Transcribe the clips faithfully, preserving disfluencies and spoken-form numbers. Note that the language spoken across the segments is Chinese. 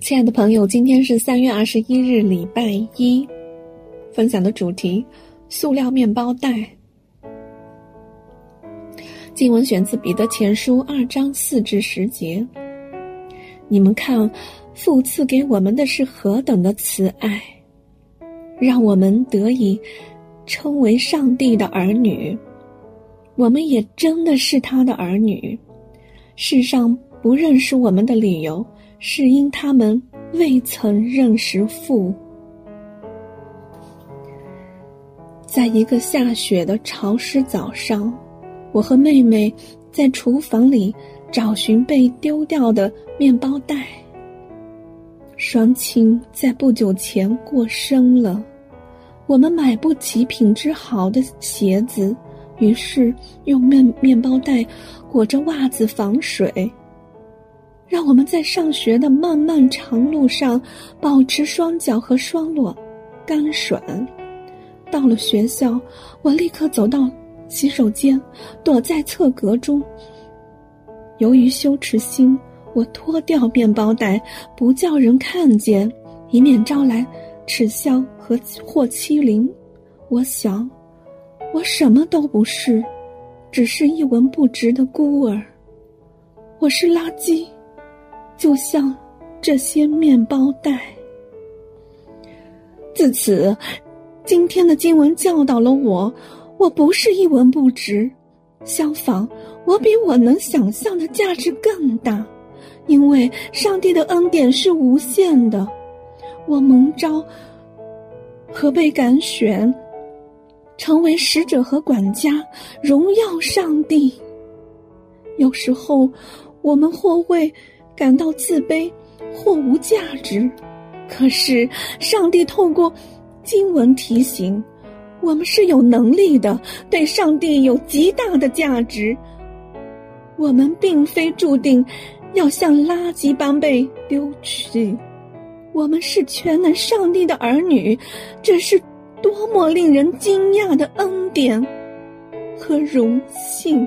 亲爱的朋友，今天是三月二十一日，礼拜一，分享的主题：塑料面包袋。经文选自彼得前书二章四至十节。你们看，父赐给我们的是何等的慈爱，让我们得以称为上帝的儿女。我们也真的是他的儿女。世上不认识我们的理由，是因他们未曾认识父。在一个下雪的潮湿早上，我和妹妹在厨房里找寻被丢掉的面包袋。双亲在不久前过生了，我们买不起品质好的鞋子，于是用面面包袋裹着袜子防水，让我们在上学的漫漫长路上保持双脚和双裸干爽。到了学校，我立刻走到洗手间，躲在侧格中。由于羞耻心，我脱掉面包袋，不叫人看见，以免招来耻笑和或欺凌。我想，我什么都不是，只是一文不值的孤儿。我是垃圾，就像这些面包袋。自此，今天的经文教导了我，我不是一文不值，相反，我比我能想象的价值更大，因为上帝的恩典是无限的。我蒙召和被感选，成为使者和管家，荣耀上帝。有时候我们或会感到自卑，或无价值，可是上帝透过经文提醒我们是有能力的，对上帝有极大的价值。我们并非注定要像垃圾般被丢弃，我们是全能上帝的儿女，这是多么令人惊讶的恩典和荣幸。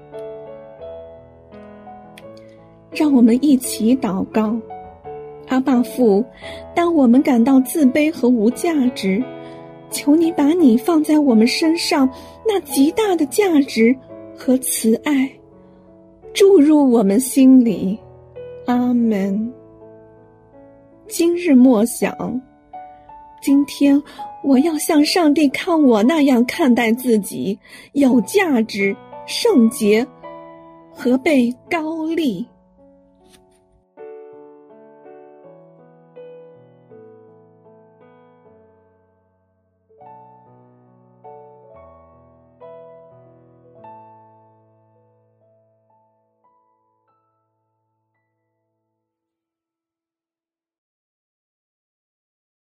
让我们一起祷告。阿爸父，当我们感到自卑和无价值，求你把你放在我们身上那极大的价值和慈爱注入我们心里。阿们。今日默想，今天我要像上帝看我那样看待自己，有价值、圣洁和被高立。